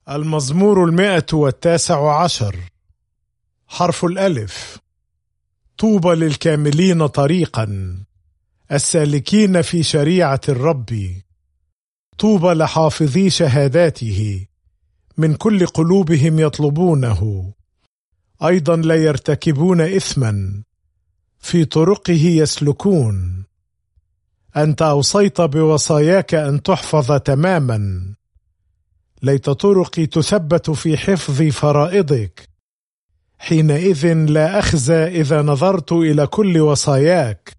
المزمور 119. حرف الألف. طوبى للكاملين طريقا، السالكين في شريعة الرب. طوبى لحافظي شهاداته، من كل قلوبهم يطلبونه. أيضا لا يرتكبون إثما، في طرقه يسلكون. أنت أوصيت بوصاياك أن تحفظ تماما، ليت طرقي تثبت في حفظ فرائضك. حينئذ لا أخزى إذا نظرت إلى كل وصاياك.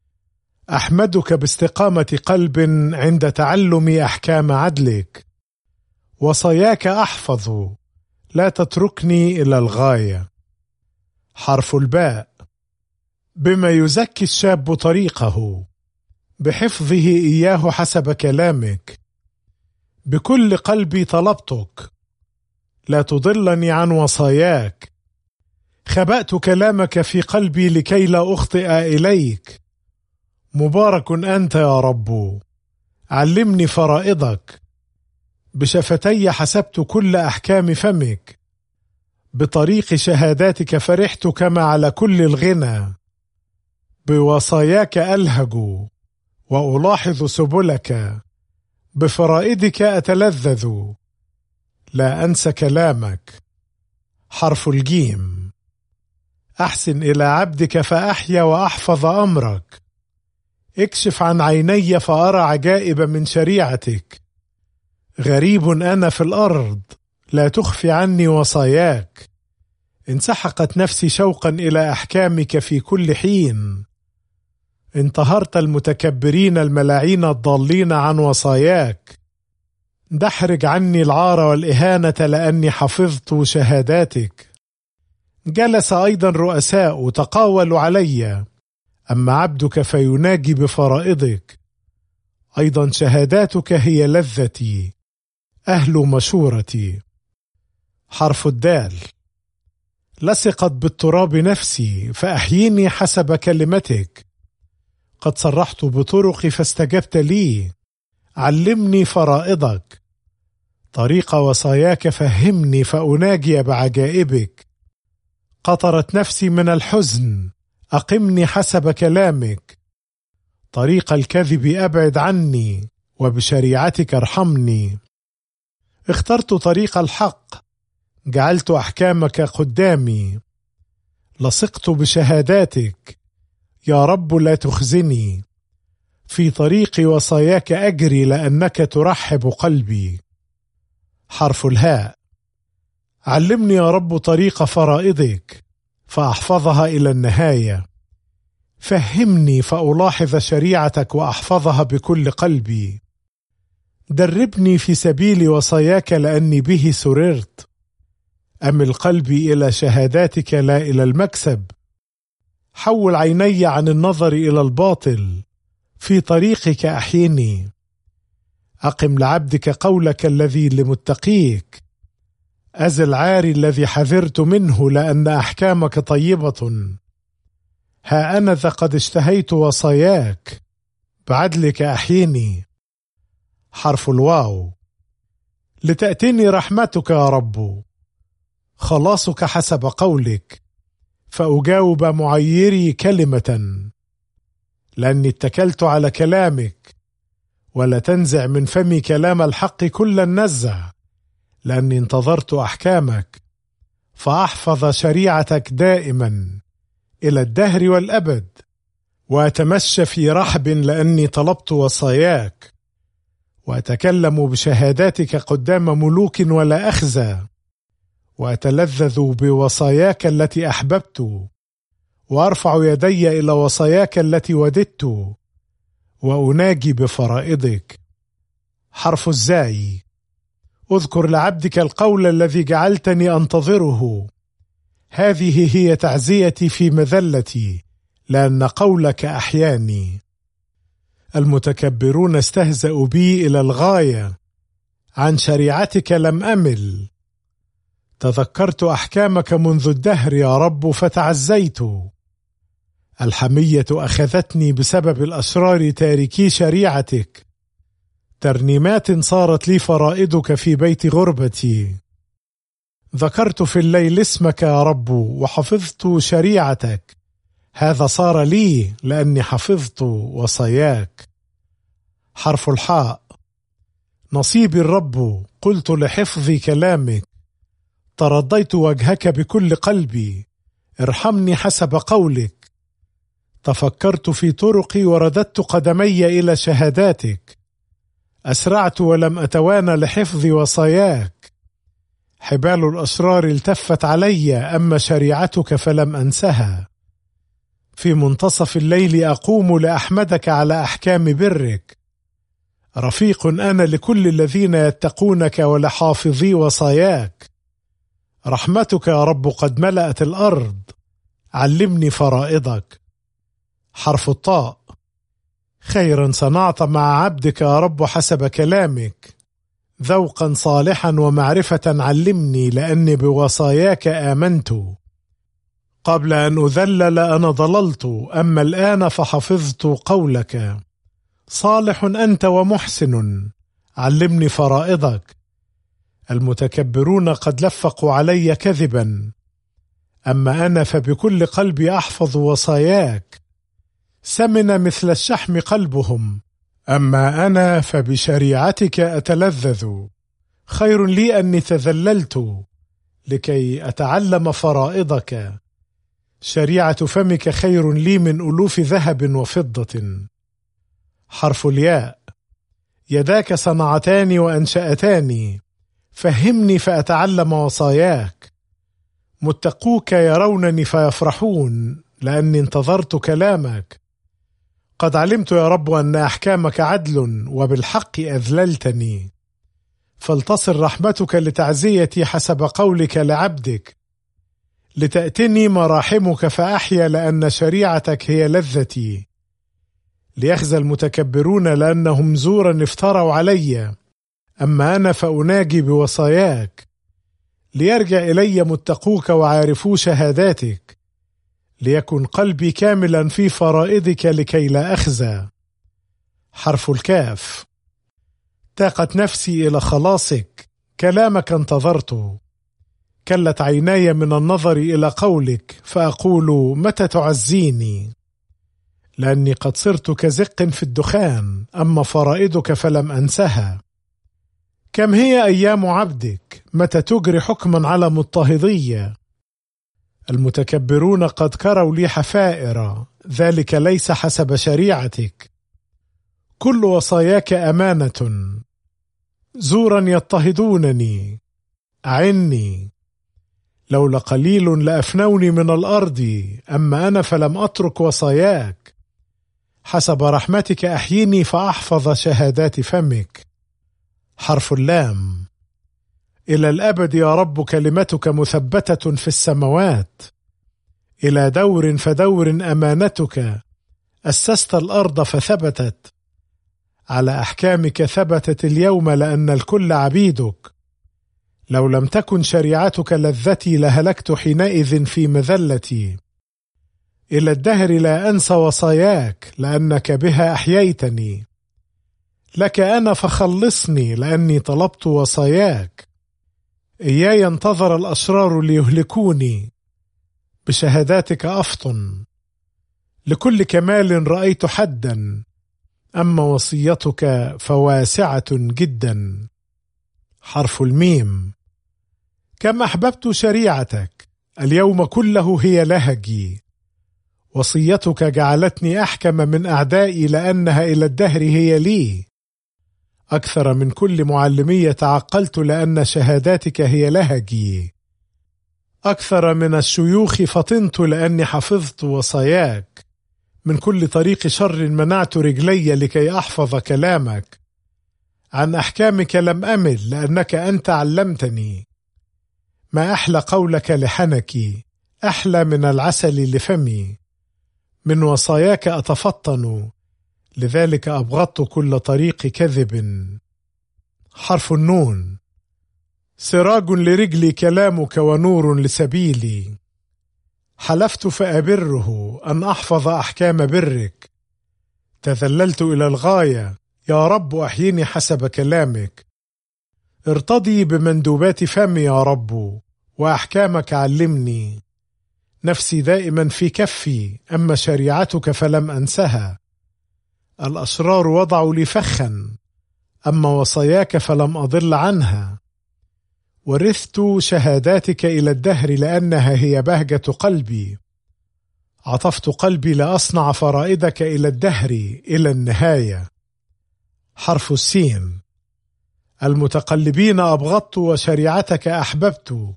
أحمدك باستقامة قلب عند تعلم أحكام عدلك. وصاياك أحفظ، لا تتركني إلى الغاية. حرف الباء. بما يزكي الشاب طريقه، بحفظه إياه حسب كلامك. بكل قلبي طلبتك، لا تضلني عن وصاياك. خبأت كلامك في قلبي لكي لا أخطئ إليك. مبارك أنت يا رب، علمني فرائضك. بشفتي حسبت كل أحكام فمك، بطريق شهاداتك فرحت كما على كل الغنى. بوصاياك ألهج وألاحظ سبلك، بفرائدك أتلذذ، لا أنسى كلامك. حرف الجيم. أحسن إلى عبدك فأحيا وأحفظ أمرك. اكشف عن عيني فأرى عجائب من شريعتك. غريب أنا في الأرض، لا تخفي عني وصاياك. انسحقت نفسي شوقا إلى أحكامك في كل حين. انتهرت المتكبرين الملاعين الضالين عن وصاياك. دحرج عني العار والإهانة لأني حفظت شهاداتك. جلس أيضا رؤساء تقاولوا علي، أما عبدك فيناجي بفرائضك. أيضا شهاداتك هي لذتي، أهل مشورتي. حرف الدال. لصقت بالتراب نفسي، فأحييني حسب كلمتك. قد صرحت بطرقي فاستجبت لي. علمني فرائضك. طريق وصاياك فهمني فأناجي بعجائبك. قطرت نفسي من الحزن، أقمني حسب كلامك. طريق الكذب أبعد عني، وبشريعتك ارحمني. اخترت طريق الحق، جعلت أحكامك قدامي. لصقت بشهاداتك، يا رب لا تخزني. في طريق وصاياك أجري لأنك ترحب قلبي. حرف الهاء. علمني يا رب طريق فرائضك، فأحفظها إلى النهاية. فهمني فألاحظ شريعتك وأحفظها بكل قلبي. دربني في سبيل وصاياك لأني به سررت. أمل قلبي إلى شهاداتك لا إلى المكسب. حول عيني عن النظر إلى الباطل، في طريقك أحيني. أقم لعبدك قولك الذي لمتقيك. أزل عاري الذي حذرت منه لأن أحكامك طيبة. ها أنا ذا قد اشتهيت وصاياك، بعدلك أحيني. حرف الواو. لتأتيني رحمتك يا رب، خلاصك حسب قولك. فأجاوب معيري كلمة، لأني اتكلت على كلامك. ولا تنزع من فمي كلام الحق كل النزع، لأني انتظرت أحكامك. فأحفظ شريعتك دائما إلى الدهر والأبد. وأتمشى في رحب لأني طلبت وصاياك. وأتكلم بشهاداتك قدام ملوك ولا أخزى. وأتلذذ بوصاياك التي أحببت. وأرفع يدي إلى وصاياك التي وددت. وأناجي بفرائضك. حرف الزاي. اذكر لعبدك القول الذي جعلتني أنتظره. هذه هي تعزيتي في مذلتي، لأن قولك أحياني. المتكبرون استهزأوا بي إلى الغاية، عن شريعتك لم أمل. تذكرت أحكامك منذ الدهر يا رب فتعزيت. الحمية أخذتني بسبب الأشرار تاركي شريعتك. ترنيمات صارت لي فرائدك في بيت غربتي. ذكرت في الليل اسمك يا رب وحفظت شريعتك، هذا صار لي لأني حفظت وصاياك. حرف الحاء. نصيبي الرب، قلت لحفظ كلامك، ترضيت وجهك بكل قلبي، ارحمني حسب قولك. تفكرت في طرقي ورددت قدمي إلى شهاداتك، أسرعت ولم أتوانى لحفظ وصاياك. حبال الأسرار التفت علي، أما شريعتك فلم أنسها. في منتصف الليل أقوم لأحمدك على أحكام برك، رفيق أنا لكل الذين يتقونك ولحافظي وصاياك. رحمتك يا رب قد ملأت الأرض، علمني فرائضك. حرف الطاء. خيرا صنعت مع عبدك يا رب حسب كلامك، ذوقا صالحا ومعرفة علمني، لأني بوصاياك آمنت. قبل أن أذلل أنا ضللت، أما الآن فحفظت قولك. صالح أنت ومحسن، علمني فرائضك. المتكبرون قد لفقوا علي كذبا، أما أنا فبكل قلبي أحفظ وصاياك. سمن مثل الشحم قلبهم، أما أنا فبشريعتك أتلذذ. خير لي أني تذللت لكي أتعلم فرائضك، شريعة فمك خير لي من ألوف ذهب وفضة. حرف الياء. يداك صنعتاني وأنشأتاني، فهمني فأتعلم وصاياك. متقوك يرونني فيفرحون، لأني انتظرت كلامك. قد علمت يا رب أن أحكامك عدل، وبالحق أذللتني. فلتصل رحمتك لتعزيتي حسب قولك لعبدك، لتأتني مراحمك فأحيا، لأن شريعتك هي لذتي. ليخزى المتكبرون لأنهم زورا افتروا علي، أما أنا فأناجي بوصاياك. ليرجع إلي متقوك وعارفوا شهاداتك، ليكن قلبي كاملا في فرائضك لكي لا أخزى. حرف الكاف. تاقت نفسي إلى خلاصك، كلامك انتظرت. كلت عيناي من النظر إلى قولك، فأقول متى تعزيني. لأني قد صرت كزق في الدخان، أما فرائضك فلم أنسها. كم هي أيام عبدك، متى تجري حكما على مضطهدية. المتكبرون قد كروا لي حفائر، ذلك ليس حسب شريعتك. كل وصاياك أمانة، زورا يضطهدونني. أعني. لولا قليل لأفنوني من الأرض، أما أنا فلم أترك وصاياك. حسب رحمتك أحيني فأحفظ شهادات فمك. حرف اللام. إلى الأبد يا رب كلمتك مثبتة في السماوات، إلى دور فدور أمانتك. أسست الأرض فثبتت، على أحكامك ثبتت اليوم، لأن الكل عبيدك. لو لم تكن شريعتك لذتي لهلكت حينئذ في مذلتي. إلى الدهر لا أنسى وصاياك، لأنك بها أحييتني. لك أنا فخلصني، لأني طلبت وصاياك. إياي انتظر الأشرار ليهلكوني، بشهاداتك أفطن. لكل كمال رأيت حدا، أما وصيتك فواسعة جدا. حرف الميم. كم أحببت شريعتك، اليوم كله هي لهجي. وصيتك جعلتني أحكم من أعدائي، لأنها إلى الدهر هي لي. أكثر من كل معلمي تعقلت، لأن شهاداتك هي لهجي. أكثر من الشيوخ فطنت، لأني حفظت وصاياك. من كل طريق شر منعت رجلي لكي أحفظ كلامك. عن أحكامك لم أمل، لأنك أنت علمتني. ما أحلى قولك لحنكي، أحلى من العسل لفمي. من وصاياك أتفطن، لذلك أبغضت كل طريق كذب. حرف النون. سراج لرجلي كلامك ونور لسبيلي. حلفت فأبره أن أحفظ أحكام برك. تذللت إلى الغاية، يا رب أحيني حسب كلامك. ارتضي بمندوبات فمي يا رب، وأحكامك علمني. نفسي دائما في كفي، أما شريعتك فلم أنسها. الأشرار وضعوا لي فخا، أما وصاياك فلم أضل عنها. ورثت شهاداتك إلى الدهر، لأنها هي بهجة قلبي. عطفت قلبي لأصنع فرائدك إلى الدهر، إلى النهاية. حرف السين. المتقلبين أبغضت، وشريعتك أحببت.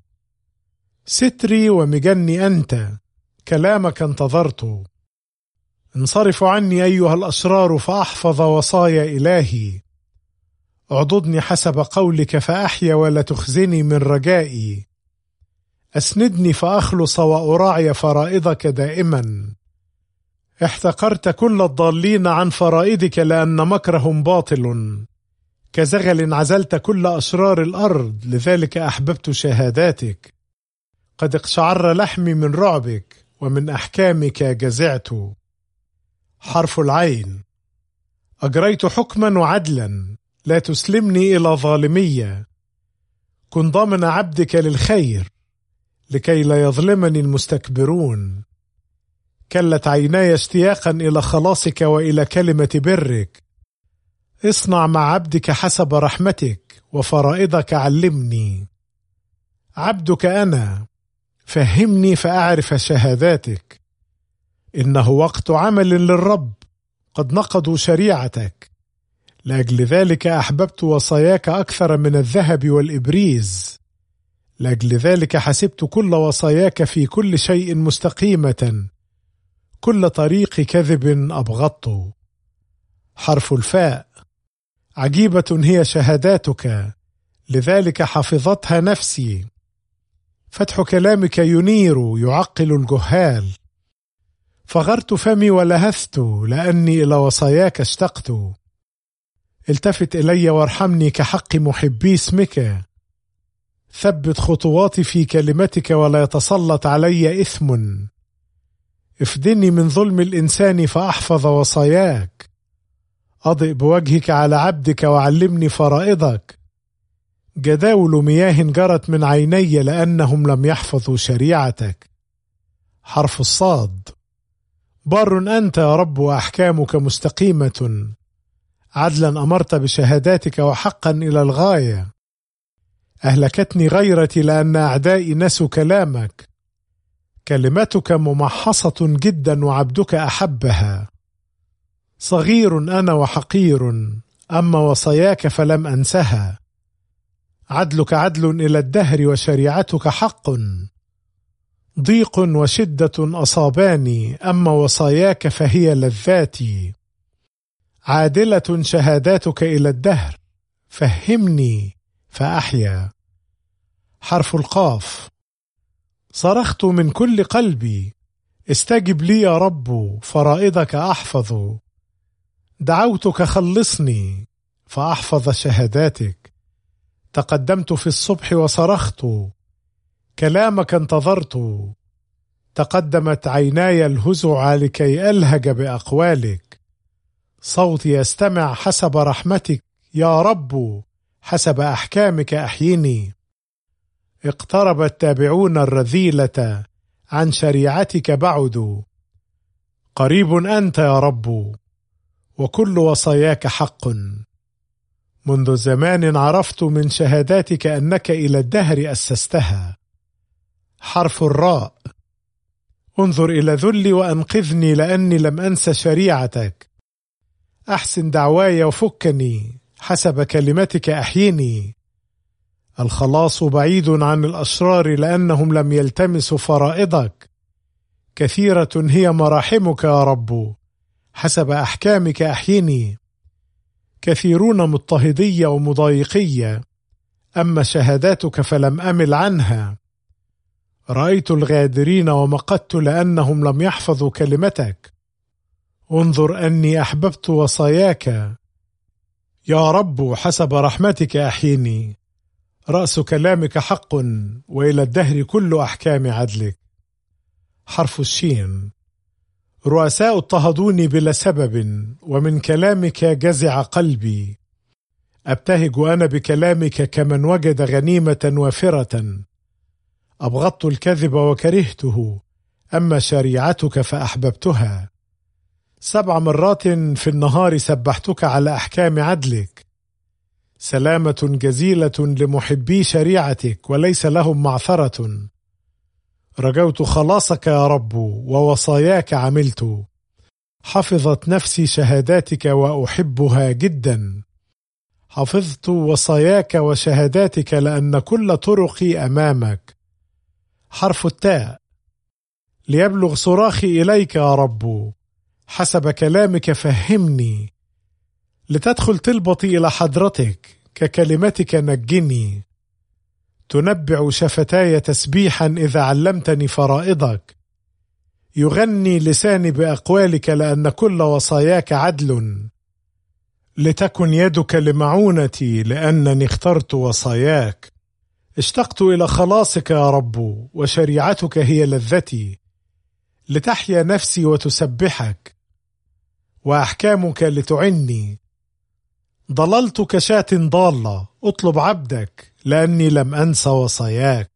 ستري ومجني أنت، كلامك انتظرت. انصرفوا عني أيها الأشرار، فأحفظ وصايا إلهي. اعضدني حسب قولك فأحيا، ولا تخزني من رجائي. أسندني فأخلص وأراعي فرائضك دائما. احتقرت كل الضالين عن فرائدك، لأن مكرهم باطل. كزغل عزلت كل أشرار الأرض، لذلك أحببت شهاداتك. قد اقشعر لحمي من رعبك، ومن أحكامك جزعت. حرف العين. أجريت حكما وعدلا، لا تسلمني إلى ظالمية. كن ضامن عبدك للخير، لكي لا يظلمني المستكبرون. كلت عيناي اشتياقا إلى خلاصك وإلى كلمة برك. اصنع مع عبدك حسب رحمتك، وفرائضك علمني. عبدك أنا، فهمني فأعرف شهاداتك. إنه وقت عمل للرب، قد نقضوا شريعتك. لأجل ذلك أحببت وصاياك أكثر من الذهب والإبريز. لأجل ذلك حسبت كل وصاياك في كل شيء مستقيمة، كل طريق كذب أبغضت. حرف الفاء. عجيبة هي شهاداتك، لذلك حفظتها نفسي. فتح كلامك ينير، يعقل الجهال. فغرت فمي ولهثت، لأني إلى وصاياك اشتقت. التفت إلي وارحمني كحق محبي اسمك. ثبت خطواتي في كلمتك، ولا يتسلط علي إثم. افدني من ظلم الإنسان فأحفظ وصاياك. أضئ بوجهك على عبدك، وعلمني فرائضك. جداول مياه جرت من عيني، لأنهم لم يحفظوا شريعتك. حرف الصاد. بار أنت يا رب، وأحكامك مستقيمة. عدلا أمرت بشهاداتك، وحقا إلى الغاية. أهلكتني غيرتي، لأن أعدائي نسوا كلامك. كلمتك ممحصة جدا، وعبدك أحبها. صغير أنا وحقير، أما وصاياك فلم أنسها. عدلك عدل إلى الدهر، وشريعتك حق. ضيق وشدة أصاباني، أما وصاياك فهي لذاتي. عادلة شهاداتك إلى الدهر، فهمني فأحيا. حرف القاف. صرخت من كل قلبي، استجب لي يا رب، فرائضك أحفظ. دعوتك خلصني، فأحفظ شهاداتك. تقدمت في الصبح وصرخت، كلامك انتظرت. تقدمت عيناي الهزع، لكي ألهج بأقوالك. صوتي يستمع حسب رحمتك، يا رب حسب أحكامك أحيني. اقترب التابعون الرذيلة، عن شريعتك بعدوا. قريب أنت يا رب، وكل وصاياك حق. منذ زمان عرفت من شهاداتك، أنك إلى الدهر أسستها. حرف الراء. انظر إلى ذلي وأنقذني، لأني لم أنس شريعتك. أحسن دعواي وفكني، حسب كلمتك أحيني. الخلاص بعيد عن الأشرار، لأنهم لم يلتمسوا فرائضك. كثيرة هي مراحمك يا رب، حسب أحكامك أحيني. كثيرون مضطهدي ومضايقي، أما شهاداتك فلم أمل عنها. رأيت الغادرين ومقت، لأنهم لم يحفظوا كلمتك. انظر أني أحببت وصاياك، يا رب حسب رحمتك أحيني. رأس كلامك حق، وإلى الدهر كل أحكام عدلك. حرف الشين. رؤساء اضطهدوني بلا سبب، ومن كلامك جزع قلبي. أبتهج أنا بكلامك كمن وجد غنيمة وافرة. أبغضت الكذب وكرهته، أما شريعتك فأحببتها. 7 مرات في النهار سبحتك على أحكام عدلك. سلامة جزيلة لمحبي شريعتك، وليس لهم معثرة. رجوت خلاصك يا رب، ووصاياك عملت. حفظت نفسي شهاداتك وأحبها جدا. حفظت وصاياك وشهاداتك، لأن كل طرقي أمامك. حرف التاء. ليبلغ صراخي إليك يا رب، حسب كلامك فهمني. لتدخل طلبتي إلى حضرتك، ككلمتك نجني. تنبع شفتاي تسبيحا إذا علمتني فرائضك. يغني لساني بأقوالك، لأن كل وصاياك عدل. لتكن يدك لمعونتي، لأنني اخترت وصاياك. اشتقت إلى خلاصك يا رب، وشريعتك هي لذتي. لتحيا نفسي وتسبحك، وأحكامك لتعني. ضللت كشاة ضالة، اطلب عبدك، لأني لم أنس وصاياك.